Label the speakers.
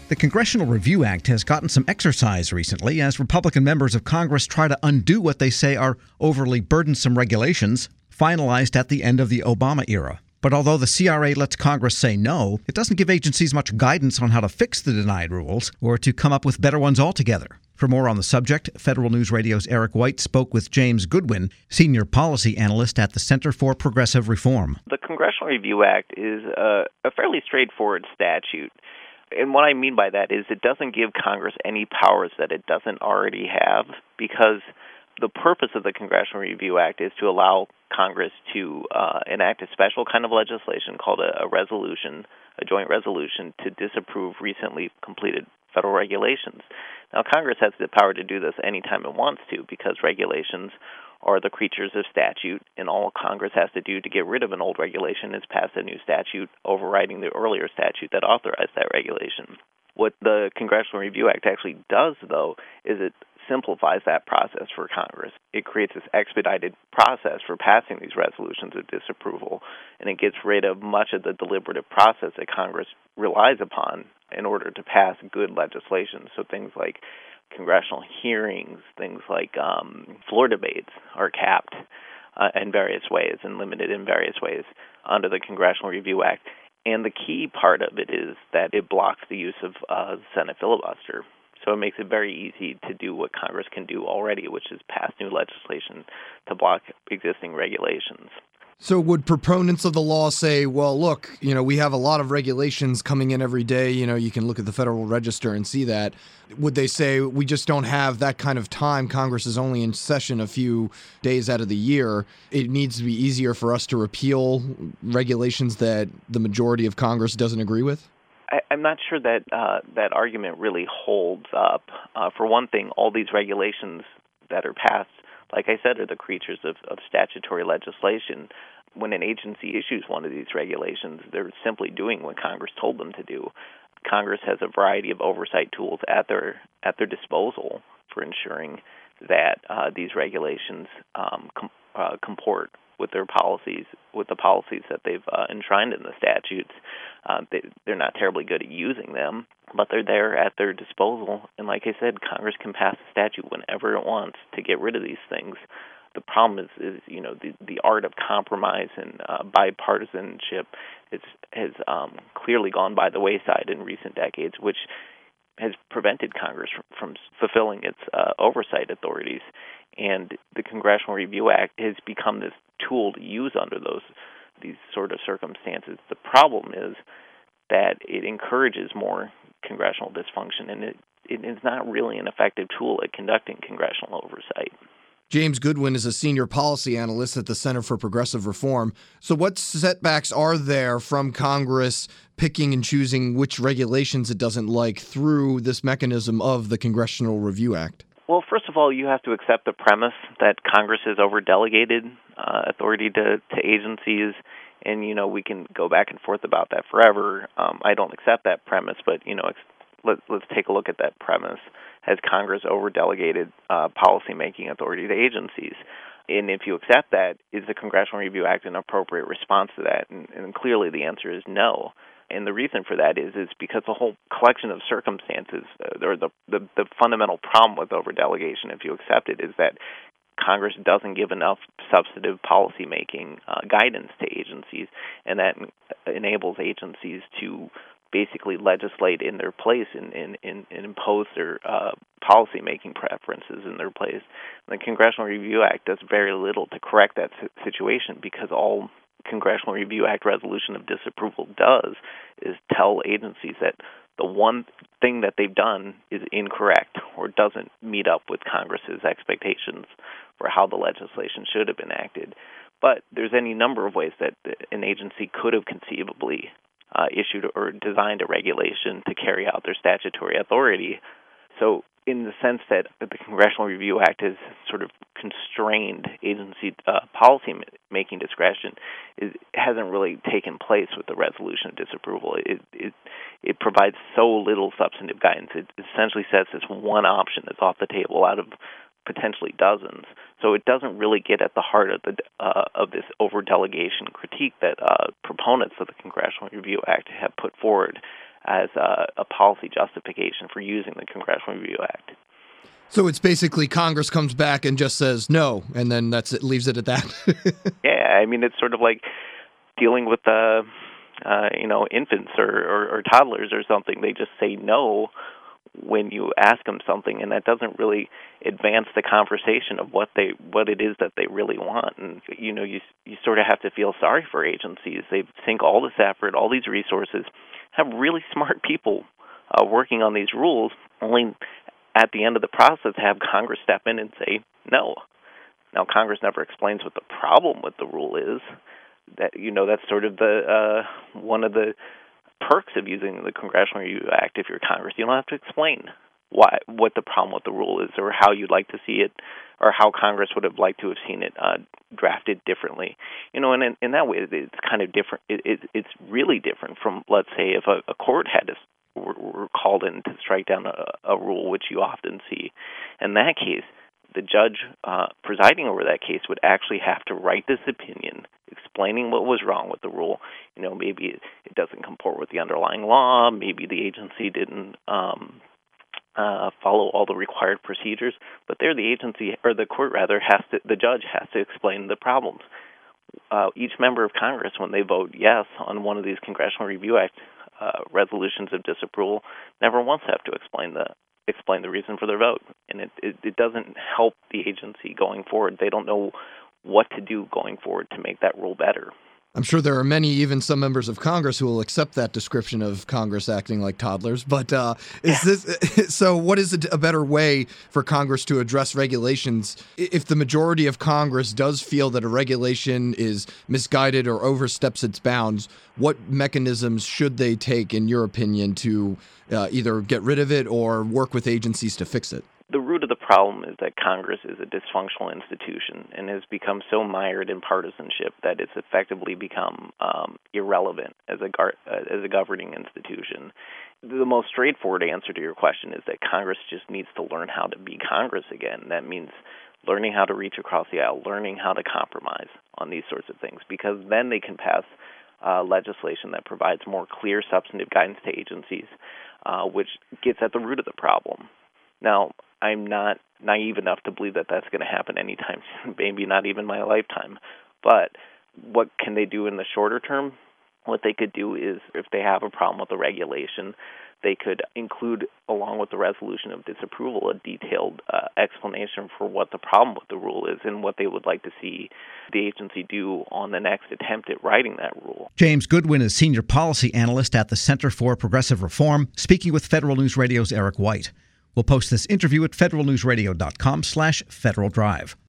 Speaker 1: The Congressional Review Act has gotten some exercise recently as Republican members of Congress try to undo what they say are overly burdensome regulations finalized at the end of the Obama era. But although the CRA lets Congress say no, it doesn't give agencies much guidance on how to fix the denied rules or to come up with better ones altogether. For more on the subject, Federal News Radio's Eric White spoke with James Goodwin, senior policy analyst at the Center for Progressive Reform.
Speaker 2: The Congressional Review Act is a fairly straightforward statute. And what I mean by that is it doesn't give Congress any powers that it doesn't already have, because the purpose of the Congressional Review Act is to allow Congress to enact a special kind of legislation called a resolution, a joint resolution, to disapprove recently completed federal regulations. Now, Congress has the power to do this anytime it wants to, because regulations are the creatures of statute, and all Congress has to do to get rid of an old regulation is pass a new statute overriding the earlier statute that authorized that regulation. What the Congressional Review Act actually does, though, is it simplifies that process for Congress. It creates this expedited process for passing these resolutions of disapproval, and it gets rid of much of the deliberative process that Congress relies upon in order to pass good legislation. So things like congressional hearings, things like floor debates are capped in various ways and limited in various ways under the Congressional Review Act. And the key part of it is that it blocks the use of Senate filibuster. So it makes it very easy to do what Congress can do already, which is pass new legislation to block existing regulations.
Speaker 3: So would proponents of the law say, well, look, we have a lot of regulations coming in every day. You can look at the Federal Register and see that. Would they say we just don't have that kind of time? Congress is only in session a few days out of the year. It needs to be easier for us to repeal regulations that the majority of Congress doesn't agree with?
Speaker 2: I'm not sure that that argument really holds up. For one thing, all these regulations that are passed, like I said, are the creatures of statutory legislation. When an agency issues one of these regulations, they're simply doing what Congress told them to do. Congress has a variety of oversight tools at their disposal for ensuring that these regulations comport with their policies, with the policies that they've enshrined in the statutes. They're not terribly good at using them, but they're there at their disposal. And like I said, Congress can pass a statute whenever it wants to get rid of these things. The problem is the art of compromise and bipartisanship has clearly gone by the wayside in recent decades, which has prevented Congress from fulfilling its oversight authorities. And the Congressional Review Act has become this tool to use under these sort of circumstances. The problem is that it encourages more congressional dysfunction, and it is not really an effective tool at conducting congressional oversight.
Speaker 3: James Goodwin is a senior policy analyst at the Center for Progressive Reform. So what setbacks are there from Congress picking and choosing which regulations it doesn't like through this mechanism of the Congressional Review Act?
Speaker 2: Well, first of all, you have to accept the premise that Congress has over-delegated authority to agencies, and, we can go back and forth about that forever. I don't accept that premise, but, let's take a look at that premise. Has Congress over-delegated policy-making authority to agencies? And if you accept that, is the Congressional Review Act an appropriate response to that? And clearly the answer is no. And the reason for that is because the whole collection of circumstances, or the fundamental problem with over-delegation, if you accept it, is that Congress doesn't give enough substantive policy-making guidance to agencies, and that enables agencies to basically legislate in their place and impose their policy-making preferences in their place. The Congressional Review Act does very little to correct that situation, because all Congressional Review Act resolution of disapproval does is tell agencies that the one thing that they've done is incorrect or doesn't meet up with Congress's expectations for how the legislation should have been acted. But there's any number of ways that an agency could have conceivably issued or designed a regulation to carry out their statutory authority. So in the sense that the Congressional Review Act has sort of constrained agency policy-making discretion, it hasn't really taken place with the resolution of disapproval. It provides so little substantive guidance. It essentially says this one option is off the table out of potentially dozens. So it doesn't really get at the heart of this over-delegation critique that proponents of the Congressional Review Act have put forward as a policy justification for using the Congressional Review Act.
Speaker 3: So it's basically Congress comes back and just says no, and then that's it, leaves it at that.
Speaker 2: Yeah, I mean, it's sort of like dealing with infants or toddlers or something. They just say no when you ask them something, and that doesn't really advance the conversation of what it is that they really want. And you sort of have to feel sorry for agencies. They sink all this effort, all these resources, have really smart people working on these rules, only at the end of the process have Congress step in and say no. Now, Congress never explains what the problem with the rule is. That's sort of the one of the perks of using the Congressional Review Act. If you're Congress, you don't have to explain what the problem with the rule is, or how you'd like to see it, or how Congress would have liked to have seen it drafted differently. And in that way, it's kind of different. It's really different from, let's say, if a court were called in to strike down a rule, which you often see. In that case, the judge presiding over that case would actually have to write this opinion explaining what was wrong with the rule. Maybe it doesn't comport with the underlying law. Maybe the agency didn't follow all the required procedures. But there, the agency, or the court rather, the judge has to explain the problems. Each member of Congress, when they vote yes on one of these Congressional Review Act resolutions of disapproval, never once have to explain the reason for their vote, and it doesn't help the agency going forward. They don't know what to do going forward to make that rule better.
Speaker 3: I'm sure there are many, even some members of Congress, who will accept that description of Congress acting like toddlers. But so what is a better way for Congress to address regulations if the majority of Congress does feel that a regulation is misguided or oversteps its bounds? What mechanisms should they take, in your opinion, to either get rid of it or work with agencies to fix it?
Speaker 2: The root of the problem is that Congress is a dysfunctional institution and has become so mired in partisanship that it's effectively become irrelevant as a governing institution. The most straightforward answer to your question is that Congress just needs to learn how to be Congress again. That means learning how to reach across the aisle, learning how to compromise on these sorts of things, because then they can pass legislation that provides more clear substantive guidance to agencies, which gets at the root of the problem. Now, I'm not naive enough to believe that that's going to happen anytime soon, maybe not even my lifetime. But what can they do in the shorter term? What they could do is, if they have a problem with the regulation, they could include, along with the resolution of disapproval, a detailed explanation for what the problem with the rule is and what they would like to see the agency do on the next attempt at writing that rule.
Speaker 1: James Goodwin is Senior Policy Analyst at the Center for Progressive Reform, speaking with Federal News Radio's Eric White. We'll post this interview at federalnewsradio.com/Federal Drive.